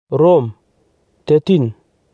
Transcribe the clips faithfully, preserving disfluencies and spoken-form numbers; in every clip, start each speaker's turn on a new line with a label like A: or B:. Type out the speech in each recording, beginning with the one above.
A: Rom thelathini.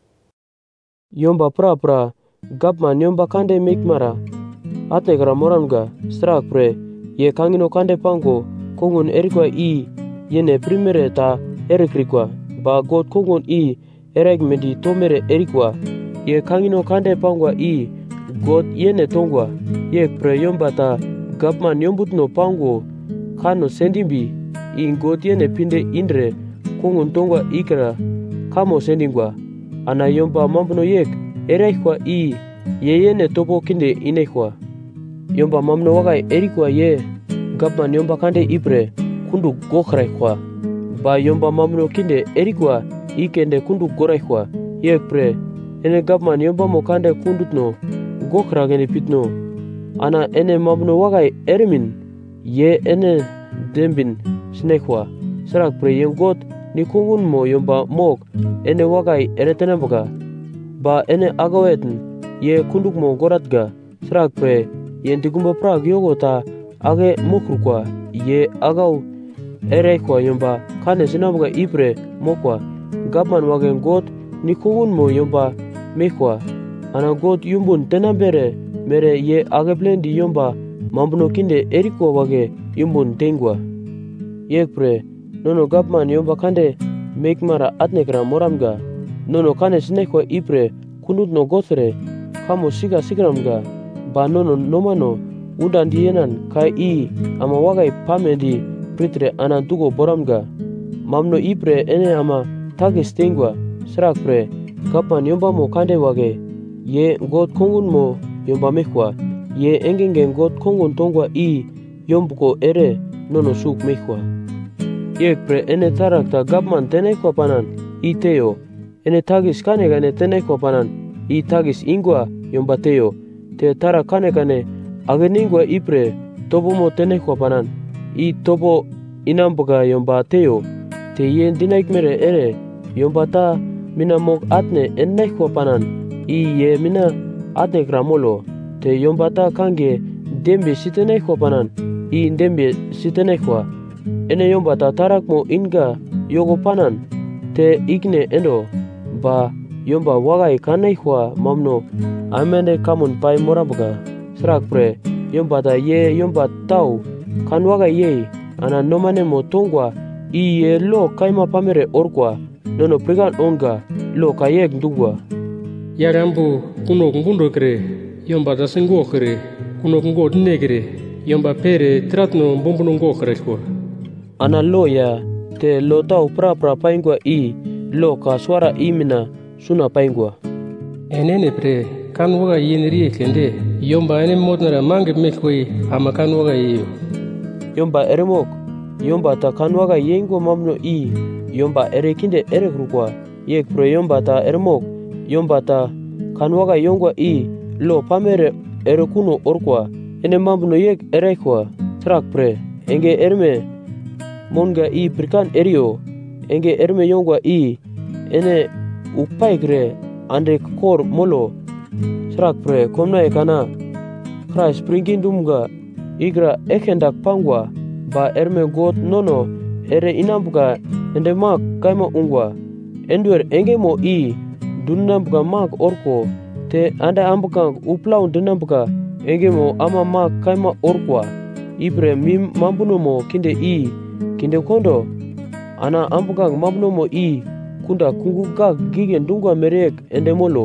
A: Yomba pra-pra gapman yomba kande mikmara atnekra moramga strak pre ye kangino kande pango kongun erikwa i yene primere ta erekrikwa ba God kongun i erekmendi tomere erikwa ye kangino kande pangwa i God yene tongwa yek pre yomba ta gapman yombutno pango kano sendimbi i God yene pinde indre kongun tongwa ikra kamo sendingwa ana yomba mambuno yek erekwa i ye yene topo kinde inekwa yomba mamno wakai erikwa ye gapman yomba kande ipre kundu gokraikwa ba yomba mamno kinde erikwa ikende kundu goraikwa yek pre ene gapman yomba mo kande kundutno gokragene pitno ana ene mamno wakai erimin ye ene dembin snekwa sarak pre yen God ni kungun mo yomba mok ene wakai eretenambaga ba ene agawetn ye kunduk mo goratga sarak pre yen digumba prag yogo ta age mokrukwa ye agaw erekwa yomba kane sinambaga ipre mokwa gapman wagen God ni kungun mo yomba mekwa ana God yumbun tenambere mere ye ageplendi yomba mambuno kinde erikwa wage yumbun tengwa yek pre nono gapman yomba kande mekmara atnekra moramga nono kane sinekwa ipre kundutno gothre kamo siga sigramga ba nono nomano udandi yenan kai i ama wagai pamendi pritre ana dugo boramga mamno ipre ene ama tagis tengwa srak pre gapman yomba mo kande wage ye God kongun mo yomba mekwa ye engenge God kongun tongwa i yombuko ere nono suk mekwa yek pre ene tarak ta gapman tenekwa panan i teo ene tagis kane kane tenekwa panan i tagis ingwa yomba teo te tarak kane kane ageningwa ipre topo mo tenekwa panan i topo inambaga yomba teo te yen dinaikmere ere yomba ta mina mok atne ennekwa panan i ye mina atne kramolo te yomba ta kange dembe sitenekwa panan i dembe sitenekwa ene yomba ta tarak mo inga yogo panan te ikne endo ba yomba wagai kanekwa mamno amende kamun pai morambaga srak pre yomba ta ye yomba tau kan wagai ye ana nomane mo tongwa i ye lo kaima pamere orkwa nono prigan onga lo kayek ndugwa
B: yarambu kuno ngundo kre yomba ta sengo kre kuno ngo negre yomba pere tratno bombuno ngo kre kwa
A: ana lo ya te lo tau pra pra paingwa i lo ka swara imina suna paingwa
B: enene pre kan waga yinri kende yomba ene modnara mange mekwe ama kan waga yo
A: yomba eremok yomba ta kan waga yengo mamno i yomba erekinde erekrukwa yek pro yomba ta eremok yomba ta kan waga yongwa i lo pamere erekuno orkwa ene mamno yek erekwa trak pre enge erme monga i prikan erio enge erme yongwa i ene upaikre ande kor molo trak pre komna ekana Christ pringindumga igra ekendak pangwa ba erme God nono ere inambuga ende mak kaima ungwa enduer enge mo i dunambuga mak orko te anda ambuga uplau dunambuga enge mo ama mak kaima orkwa ibre mim mambuno mo kinde i kinde kondo ana ambuga mambuno mo i kunda kungu gag gigen dungwa merek ende molo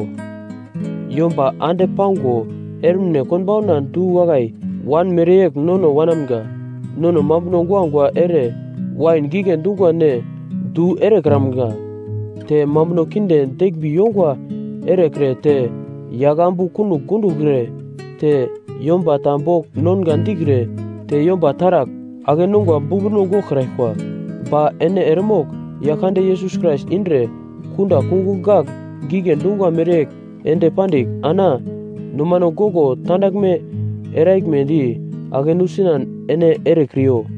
A: yomba ande pango ermne konbauna du wagai wan merek nono wanamga nono mambuno ngwa ere wain gigen dungwa ne du ere gramga te mambuno kinde degbi yongwa ere kre te yagambu kunu gundu gre te yomba tambok non gandigre te yomba tarak age nungwa bubuno go khrekwa ba ene ermok yakande Jesus Christ indre kunda kungu gag gigen dungwa merek ende pandik ana numano gogo tandakme eraikmendi age nusinan ene ere kriyo